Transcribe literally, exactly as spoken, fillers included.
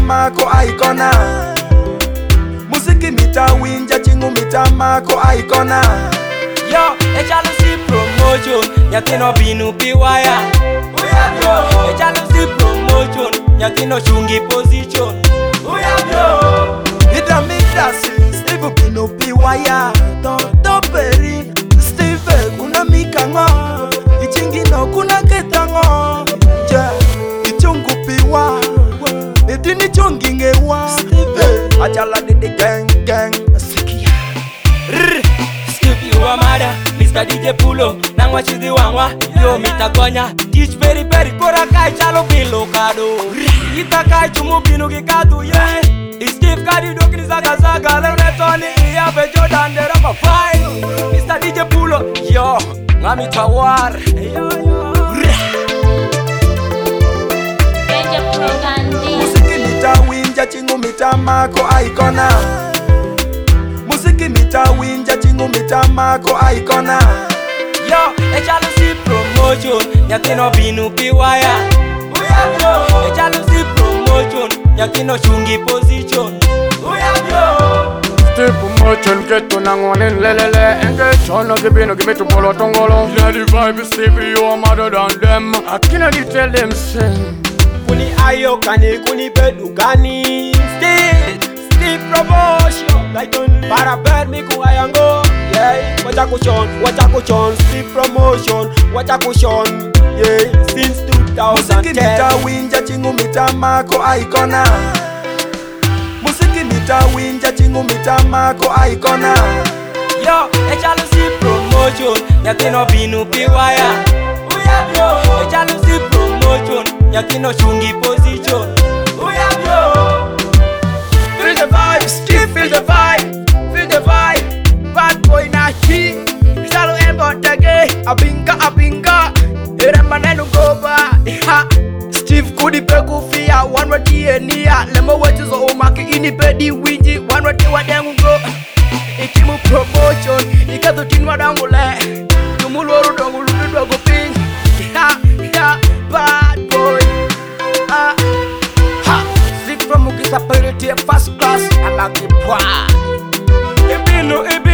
mitamako aikona. Musiki mitawinja chingu mitamako aikona. Yo, echalo si promotion, nyatino binu piwaya. Yo, echalo si promotion, nyatino chungi position. Ida midasi, Steve binu piwaya. Toto peri, Steve kuna mikango. Ichingino kuna ketango. Ja, ichungu piwa. Idini chungi ngewa. Steve, achala didi gang gang. Sikia. Steve wa mada, Mister D J Pulo, nangwa chizi wangwa, yo mitagonya. Teach peri peri kora kai chalo bilo kado. Ita kai chumu binu kikadu yeah. Steve kadi doki ni zaga zaga, leo netoni iya pe Jordan de rapa fine. Mister D J Pulo, yo, ngami tawar. Yo yo. Musiki mitawinja chingu mitamako aikona. Musiki mitawinja chingu mitamako aikona. Yo, echalo si promotion, nyatino binu piwaya. Yo, echalo si promotion, nyatino chungi position. Steve promotion geto nangonin lelele. Enge chono gibino gimitu polo tongolo. Yeah, the vibe Steve, you are madder than them. I cannot tell them sing. Kuni ayo kani kuni bedu kani. Steve, Steve promotion. Laiton para ver mi kuayango. Yeah, wacha kushon, wacha kushon. Steve promotion, wacha kushon. Yeah, since two thousand ten. Musiki mitawinja chingu mitamako aikona. Musiki mitawinja chingu mitamako aikona. Yo, echalo si promotion, nyatino binu piwaya. Yo, echalo si promotion, nyatino chungi position. Feel the vibe, Steve, feel the vibe, feel the vibe. Bad boy na he, Salo embo tage, abinga abinga, eramba nenu goba. Ha, Steve kudi peku fia, one wati enia, lemo wati zo umaki ini bedi winji, one wati wadengu go. Ikimu promotion, ikatu tinwa dangule, tumuloro dangulu dwago ping. Ha, ha, bad boy. Ah, ha, Steve from Mugisa Purity, first class, I like the boy. Ebino, ebino.